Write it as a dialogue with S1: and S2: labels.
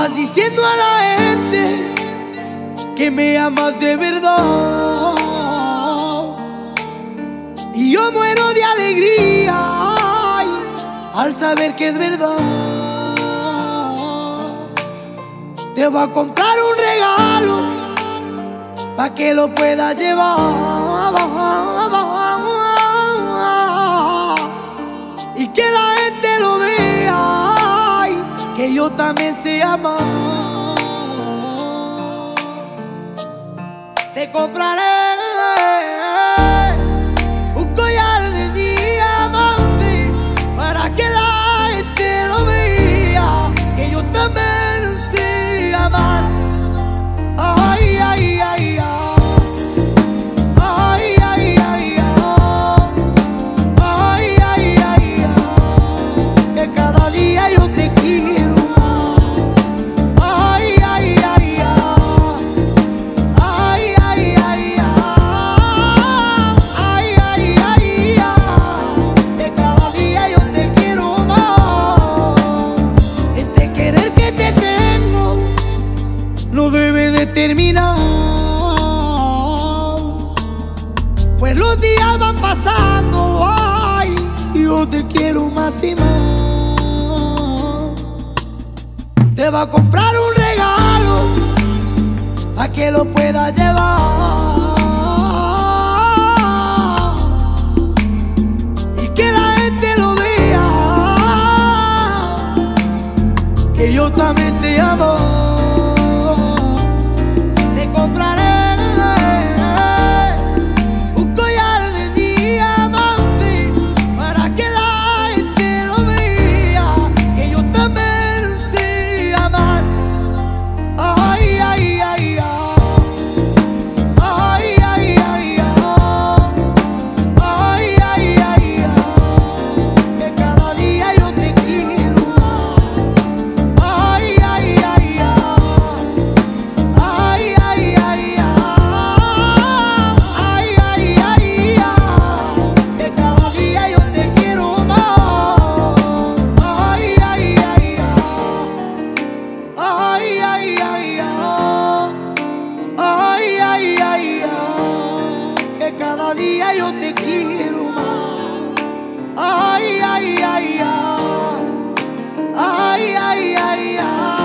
S1: Vas diciendo a la gente que me amas de verdad, y yo muero de alegría, ay, al saber que es verdad. Te voy a comprar un regalo pa' que lo puedas llevar y que la gente lo vea, ay, que yo también sé amar. Te compraré un collar de diamante para que la gente lo vea, que yo también sé amar. Ay, ay, ay, ay. Ay, ay, ay, ay. Ay, ay, ay, ay. Que cada día yo te quiero más. Ay, ay, ay, ay. Ay, ay, ay, ay. Ay, ay, ay, ay. Que cada día yo te quiero más. Este querer que te tengo no debe de terminar, pues los días van pasando, ay, y yo te quiero más y más. Te va a comprar un regalo a que lo puedas llevar y que la gente lo vea, que yo también sé amar. Te compraré un collar de diamante para que la gente lo vea, que yo también sé amar. Ay, ay, ay, ay. Ay, ay, ay, ay. Ay, ay, ay, ay. Que cada día yo te quiero más. Ay, ay, ay, ay. Ay, ay, ay, ay. Ay, ay, ay, ay. Que cada día yo te quiero más. Ay, ay, ay, ay. Ay, ay, ay, ay. Ay, ay, ay, ay. Que cada día yo te quiero más. Ay, ay, ay, ay. Ay, ay, ay, ay.